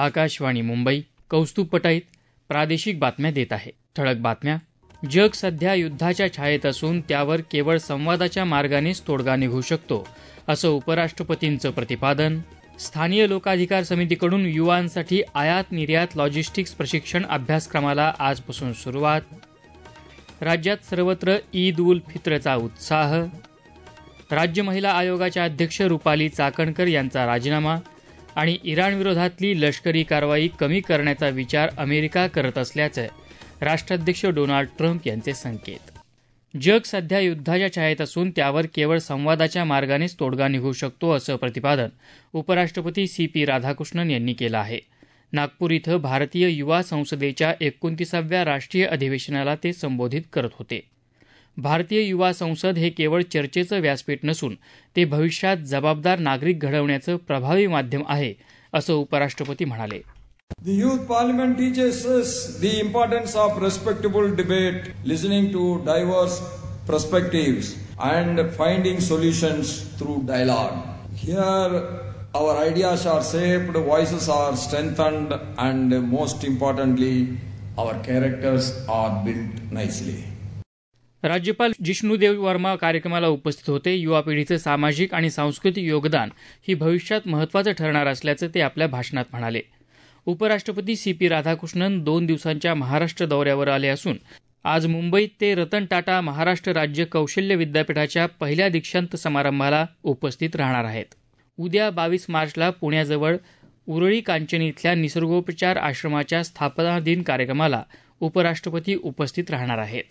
आकाशवाणी मुंबई. कौस्तुभ पटाईत प्रादेशिक बातम्या देत आहे. ठळक बातम्या. जग सध्या युद्धाच्या छायेत असून त्यावर केवळ संवादाच्या मार्गानेच तोडगा निघू शकतो, असं उपराष्ट्रपतींचं प्रतिपादन. स्थानीय लोकाधिकार समितीकडून युवांसाठी आयात निर्यात लॉजिस्टिक्स प्रशिक्षण अभ्यासक्रमाला आजपासून सुरुवात. राज्यात सर्वत्र ईद उल फित्रचा उत्साह. राज्य महिला आयोगाच्या अध्यक्ष रुपाली चाकणकर यांचा राजीनामा आणि इराणविरोधातली लष्करी कारवाई कमी करण्याचा विचार अमेरिका करत असल्याचं राष्ट्राध्यक्ष डोनाल्ड ट्रम्प यांचे संकेत. जग सध्या युद्धाच्या छायेत असून त्यावर केवळ संवादाच्या मार्गानेच तोडगा निघू शकतो, असं प्रतिपादन उपराष्ट्रपती CP राधाकृष्णन यांनी केलं आहे. नागपूर इथं भारतीय युवा संसदेच्या 29व्या राष्ट्रीय अधिवेशनाला ते संबोधित करत होते. भारतीय युवा संसद हे केवळ चर्चेचं व्यासपीठ नसून ते भविष्यात जबाबदार नागरिक घडवण्याचं प्रभावी माध्यम आहे, असं उपराष्ट्रपती म्हणाले. The Youth Parliament teaches us the importance of respectable debate, listening to diverse perspectives and finding solutions through dialogue. Here our ideas are shaped, voices are strengthened and most importantly our characters are built nicely. राज्यपाल जिष्णुदेव वर्मा कार्यक्रमाला उपस्थित होते. युवा पिढीचं सामाजिक आणि सांस्कृतिक योगदान ही भविष्यात महत्त्वाचं ठरणार असल्याचं ते आपल्या भाषणात म्हणाले. उपराष्ट्रपती CP राधाकृष्णन 2 दिवसांच्या महाराष्ट्र दौऱ्यावर आले असून आज मुंबईत ते रतन टाटा महाराष्ट्र राज्य कौशल्य विद्यापीठाच्या पहिल्या दीक्षांत समारंभाला उपस्थित राहणार आहेत. उद्या 22 मार्चला पुण्याजवळ उरळी कांचनी इथल्या निसर्गोपचार आश्रमाच्या स्थापना दिन कार्यक्रमाला उपराष्ट्रपती उपस्थित राहणार आहेत.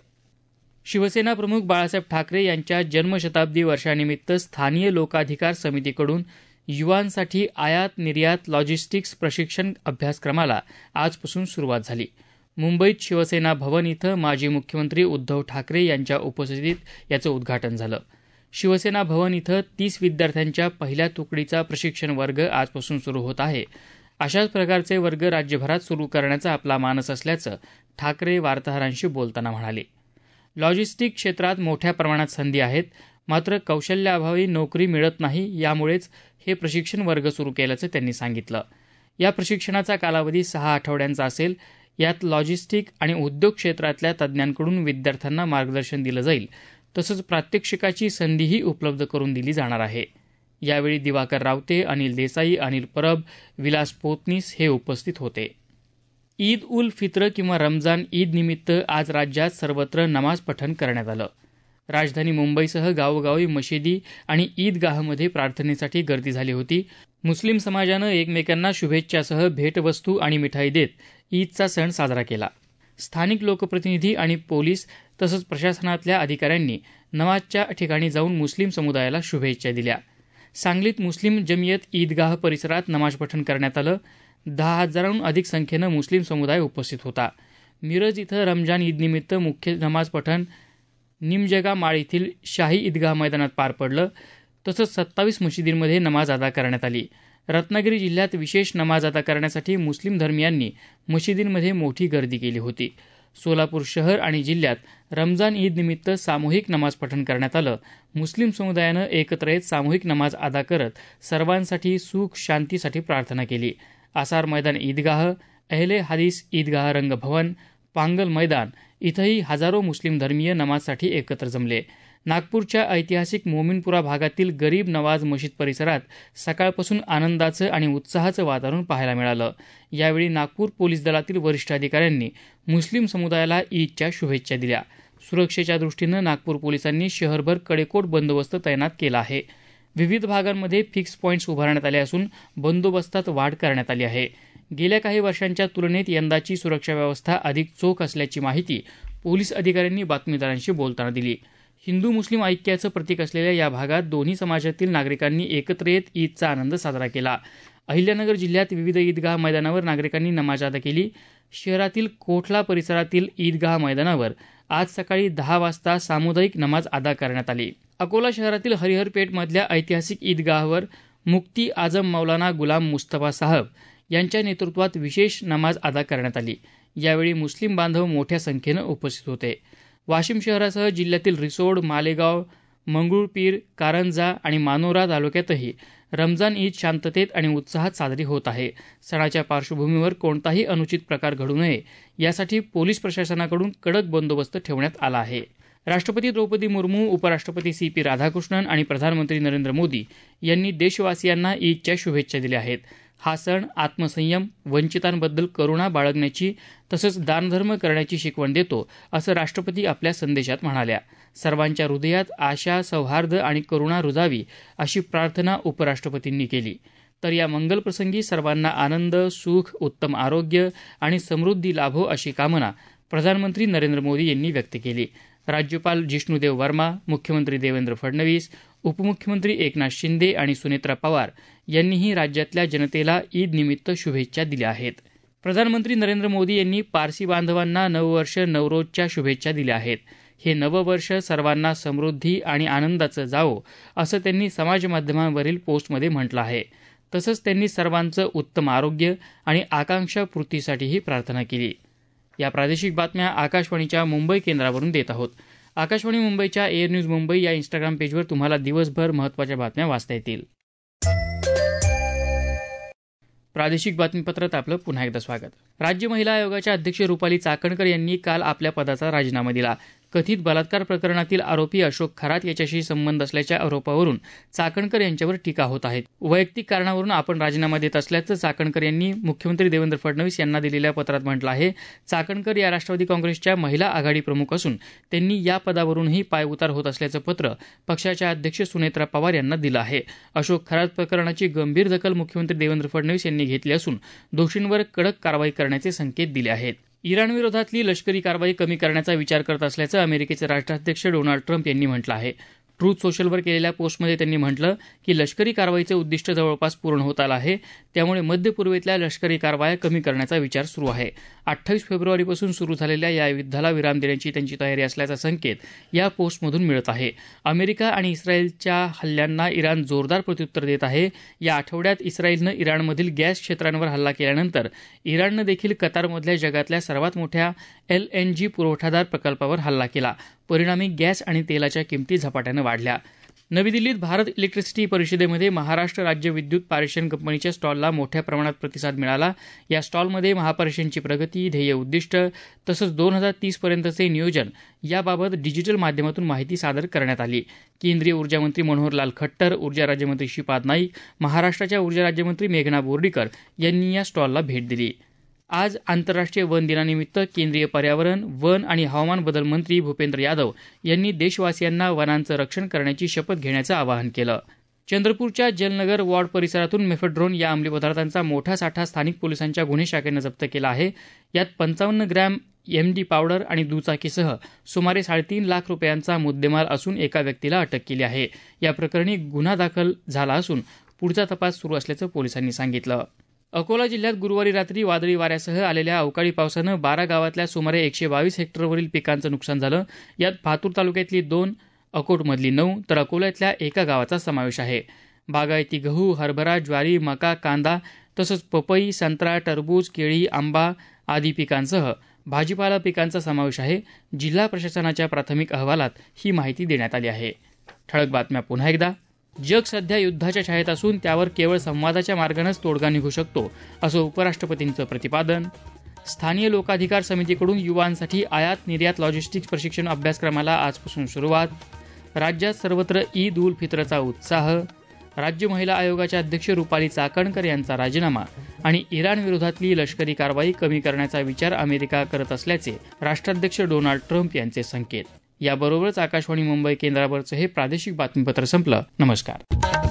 शिवसेना प्रमुख बाळासाहेब ठाकरे यांच्या जन्मशताब्दी वर्षानिमित्त स्थानीय लोकाधिकार समितीकडून युवांसाठी आयात निर्यात लॉजिस्टिक्स प्रशिक्षण अभ्यासक्रमाला आजपासून सुरुवात झाली. मुंबईत शिवसेना भवन इथं माजी मुख्यमंत्री उद्धव ठाकरे यांच्या उपस्थितीत याचं उद्घाटन झालं. शिवसेना भवन इथं 30 विद्यार्थ्यांच्या पहिल्या तुकडीचा प्रशिक्षण वर्ग आजपासून सुरू होत आहे. अशाच प्रकारचे वर्ग राज्यभरात सुरू करण्याचा आपला मानस असल्याचं ठाकरे वार्ताहरांशी बोलताना म्हणाले. लॉजिस्टिक क्षेत्रात मोठ्या प्रमाणात संधी आहेत, मात्र कौशल्याअभावी नोकरी मिळत नाही, यामुळेच हे प्रशिक्षण वर्ग सुरू केल्याचं त्यांनी सांगितलं. या प्रशिक्षणाचा कालावधी 6 आठवड्यांचा असेल. यात लॉजिस्टिक आणि उद्योग क्षेत्रातल्या तज्ज्ञांकडून विद्यार्थ्यांना मार्गदर्शन दिलं जाईल, तसंच प्रात्यक्षिकाची संधीही उपलब्ध करून दिली जाणार आहे. यावेळी दिवाकर रावते, अनिल देसाई, अनिल परब, विलास पोतनीस हे उपस्थित होते. ईद उल फित्र किंवा रमजान ईद निमित्त आज राज्यात सर्वत्र नमाज पठण करण्यात आलं. राजधानी मुंबईसह गावोगावी मशिदी आणि ईदगाहमध्ये प्रार्थनेसाठी गर्दी झाली होती. मुस्लिम समाजानं एकमेकांना शुभेच्छासह भेटवस्तू आणि मिठाई देत ईदचा सण साजरा केला. स्थानिक लोकप्रतिनिधी आणि पोलीस तसंच प्रशासनातल्या अधिकाऱ्यांनी नमाजच्या ठिकाणी जाऊन मुस्लिम समुदायाला शुभेच्छा दिल्या. सांगलीत मुस्लिम जमियत ईदगाह परिसरात नमाज पठण करण्यात आलं. 10,000हून अधिक संख्येनं मुस्लिम समुदाय उपस्थित होता. मिरज इथं रमजान ईदनिमित्त मुख्य नमाज पठण निमजगा माळ येथील शाही ईदगाह मैदानात पार पडलं. तसंच 27 मशिदींमध्ये नमाज अदा करण्यात आली. रत्नागिरी जिल्ह्यात विशेष नमाज अदा करण्यासाठी मुस्लिम धर्मियांनी मशिदींमध्ये मोठी गर्दी केली होती. सोलापूर शहर आणि जिल्ह्यात रमजान ईदनिमित्त सामूहिक नमाज पठण करण्यात आलं. मुस्लिम समुदायानं एकत्र येत सामूहिक नमाज अदा करत सर्वांसाठी सुख शांतीसाठी प्रार्थना केली. आसार मैदान ईदगाह, अहले हदीस ईदगाह रंगभवन, पांगल मैदान इथंही हजारो मुस्लिम धर्मीय नमाजसाठी एकत्र जमले. नागपूरच्या ऐतिहासिक मोमीनपुरा भागातील गरीब नवाज मशीद परिसरात सकाळपासून आनंदाचं आणि उत्साहाचं वातावरण पाहायला मिळालं. यावेळी नागपूर पोलीस दलातील वरिष्ठ अधिकाऱ्यांनी मुस्लिम समुदायाला ईदच्या शुभेच्छा दिल्या. सुरक्षेच्या दृष्टीनं नागपूर पोलिसांनी शहरभर कडेकोट बंदोबस्त तैनात केला आहे. विविध भागांमध्ये फिक्स पॉईंट्स उभारण्यात आले असून बंदोबस्तात वाढ करण्यात आली आहे. गेल्या काही वर्षांच्या तुलनेत यंदाची सुरक्षा व्यवस्था अधिक चोख असल्याची माहिती पोलीस अधिकाऱ्यांनी बातमीदारांशी बोलताना दिली. हिंदू मुस्लिम ऐक्याचं प्रतीक असलेल्या या भागात दोन्ही समाजातील नागरिकांनी एकत्र येत ईदचा आनंद साजरा केला. अहिल्यानगर जिल्ह्यात विविध ईदगाह मैदानावर नागरिकांनी नमाज अदा केली. शहरातील कोठला परिसरातील ईदगाह मैदानावर आज सकाळी 10 वाजता सामुदायिक नमाज अदा करण्यात आली. अकोला शहरातील हरिहरपेठमधल्या ऐतिहासिक ईदगाहवर मुफ्ती आझम मौलाना गुलाम मुस्तफा साहब यांच्या नेतृत्वात विशेष नमाज अदा करण्यात आली. यावेळी मुस्लिम बांधव मोठ्या संख्येनं उपस्थित होते. वाशिम शहरासह जिल्ह्यातील रिसोड, मालेगाव, मंगरुळपीर, कारंजा आणि मानोरा तालुक्यातही रमजान ईद शांततेत आणि उत्साहात साजरी होत आहे. सणाच्या पार्श्वभूमीवर कोणताही अनुचित प्रकार घडू नये यासाठी पोलीस प्रशासनाकडून कडक बंदोबस्त ठेवण्यात आला आहे. राष्ट्रपती द्रौपदी मुर्मू, उपराष्ट्रपती CP राधाकृष्णन आणि प्रधानमंत्री नरेंद्र मोदी यांनी देशवासियांना ईदच्या शुभेच्छा दिल्या आहेत. हा सण आत्मसंयम, वंचितांबद्दल करुणा बाळगण्याची तसंच दानधर्म करण्याची शिकवण देतो, असं राष्ट्रपती आपल्या संदेशात म्हणाल्या. सर्वांच्या हृदयात आशा, सौहार्द आणि करुणा रुजावी अशी प्रार्थना उपराष्ट्रपतींनी केली. तर या मंगलप्रसंगी सर्वांना आनंद, सुख, उत्तम आरोग्य आणि समृद्धी लाभो अशी कामना प्रधानमंत्री नरेंद्र मोदी यांनी व्यक्त केली. राज्यपाल जिष्णुदेव वर्मा, मुख्यमंत्री देवेंद्र फडणवीस, उपमुख्यमंत्री एकनाथ शिंदे आणि सुनेत्रा पवार यांनीही राज्यातल्या जनतेला ईदनिमित्त शुभेच्छा दिल्या आहेत. प्रधानमंत्री नरेंद्र मोदी यांनी पारसी बांधवांना नववर्ष नवरोजच्या शुभेच्छा दिल्या आहेत. हे नववर्ष सर्वांना समृद्धी आणि आनंदाचं जावो, असं त्यांनी समाजमाध्यमांवरील पोस्टमध्ये म्हटलं आहे. तसंच त्यांनी सर्वांचं उत्तम आरोग्य आणि आकांक्षापूर्तीसाठीही प्रार्थना केली. या प्रादेशिक बातम्या आकाशवाणीच्या मुंबई केंद्रावरून देत आहोत. आकाशवाणी मुंबईच्या एअर न्यूज मुंबई या इंस्टाग्राम पेजवर तुम्हाला दिवसभर महत्त्वाच्या बातम्या वाचता येतील. प्रादेशिक बातमीपत्रात आपलं पुन्हा एकदा स्वागत. राज्य महिला आयोगाच्या अध्यक्ष रुपाली चाकणकर यांनी काल आपल्या पदाचा राजीनामा दिला. कथित बलात्कार प्रकरणातील आरोपी अशोक खरात याच्याशी संबंध असल्याच्या आरोपावरून चाकणकर यांच्यावर टीका होत आहे. वैयक्तिक कारणावरून आपण राजीनामा देत असल्याचं चाकणकर यांनी मुख्यमंत्री देवेंद्र फडणवीस यांना दिलेल्या पत्रात म्हटलं आहे. चाकणकर या राष्ट्रवादी काँग्रेसच्या महिला आघाडी प्रमुख असून त्यांनी या पदावरूनही पायउतार होत असल्याचं पत्र पक्षाच्या अध्यक्ष सुनेत्रा पवार यांना दिलं आहे. अशोक खरात प्रकरणाची गंभीर दखल मुख्यमंत्री देवेंद्र फडणवीस यांनी घेतली असून दोषींवर कडक कारवाई करण्याचे संकेत दिले आहेत. इराणविरोधातली लष्करी कारवाई कमी करण्याचा विचार करत असल्याचं अमेरिकेचे राष्ट्राध्यक्ष डोनाल्ड ट्रम्प यांनी म्हटलं आहे. ट्रूथ सोशलवर केलेल्या पोस्टमध्ये त्यांनी म्हटलं की लष्करी कारवाईचं उद्दिष्ट जवळपास पूर्ण होत आलं आहे. त्यामुळे मध्य पूर्वेतल्या लष्करी कारवाया कमी करण्याचा विचार सुरू आहे. 28 फेब्रुवारीपासून सुरू झालेल्या या युद्धाला विराम देण्याची त्यांची तयारी असल्याचा संकेत या पोस्टमधून मिळत आहे. अमेरिका आणि इस्रायलच्या हल्ल्यांना इराण जोरदार प्रत्युत्तर देत आहे. या आठवड्यात इस्रायलनं इराणमधील गॅस क्षेत्रांवर हल्ला केल्यानंतर इराणनं देखील कतारमधल्या जगातल्या सर्वात मोठ्या LNG पुरवठादार प्रकल्पावर हल्ला केला. परिणामी गॅस आणि तेलाच्या किमती झपाट्यानं वाढल्या. नवी दिल्लीत भारत इलेक्ट्रिसिटी परिषदेमध्ये महाराष्ट्र राज्य विद्युत पारेषण कंपनीच्या स्टॉलला मोठ्या प्रमाणात प्रतिसाद मिळाला. या स्टॉलमध्ये महापारेषणची प्रगती, ध्येय उद्दिष्ट तसंच 2030 पर्यंतचे नियोजन याबाबत डिजिटल माध्यमातून माहिती सादर करण्यात आली. केंद्रीय ऊर्जामंत्री मनोहरलाल खट्टर, ऊर्जा राज्यमंत्री श्रीपाद नाईक, महाराष्ट्राच्या ऊर्जा राज्यमंत्री मेघना बोर्डीकर यांनी या स्टॉलला भेट दिली. आज आंतरराष्ट्रीय वन दिनानिमित्त केंद्रीय पर्यावरण, वन आणि हवामान बदल मंत्री भूपेंद्र यादव यांनी देशवासियांना वनांचं रक्षण करण्याची शपथ घेण्याचं आवाहन केलं. चंद्रपूरच्या जलनगर वॉर्ड परिसरातून मेफेड्रोन या अंमली पदार्थांचा मोठा साठा स्थानिक पोलिसांच्या गुन्हे शाखेनं जप्त केला आहे. यात 55 ग्रॅम MD पावडर आणि दुचाकीसह सुमारे 3.5 लाख रुपयांचा मुद्देमाल असून एका व्यक्तीला अटक केली आहे. या प्रकरणी गुन्हा दाखल झाला असून पुढचा तपास सुरू असल्याचं पोलिसांनी सांगितलं. अकोला जिल्ह्यात गुरुवारी रात्री वादळी वाऱ्यासह आलेल्या अवकाळी पावसानं 12 गावातल्या सुमारे 122 हेक्टरवरील पिकांचं नुकसान झालं. यात पातूर तालुक्यातली 2, अकोटमधली 9 तर अकोल्यातल्या एका गावाचा समावेश आहे. बागायती गहू, हरभरा, ज्वारी, मका, कांदा तसंच पपई, संत्रा, टरबूज, केळी, आंबा आदी पिकांसह भाजीपाला पिकांचा समावेश आहे. जिल्हा प्रशासनाच्या प्राथमिक अहवालात ही माहिती देण्यात आली आहे. ठळक बातम्या पुन्हा एकदा. जग सध्या युद्धाच्या छायेत असून त्यावर केवळ संवादाच्या मार्गानेच तोडगा निघू शकतो, असं उपराष्ट्रपतींचं प्रतिपादन. स्थानीय लोकाधिकार समितीकडून युवांसाठी आयात निर्यात लॉजिस्टिक्स प्रशिक्षण अभ्यासक्रमाला आजपासून सुरुवात. राज्यात सर्वत्र ईद उल फित्रचा उत्साह. राज्य महिला आयोगाच्या अध्यक्ष रुपाली चाकणकर यांचा राजीनामा आणि इराणविरोधातली लष्करी कारवाई कमी करण्याचा विचार अमेरिका करत असल्याचे राष्ट्राध्यक्ष डोनाल्ड ट्रम्प यांचे संकेत. याबरोबरच आकाशवाणी मुंबई केंद्रावरचं हे प्रादेशिक बातमीपत्र संपलं. नमस्कार.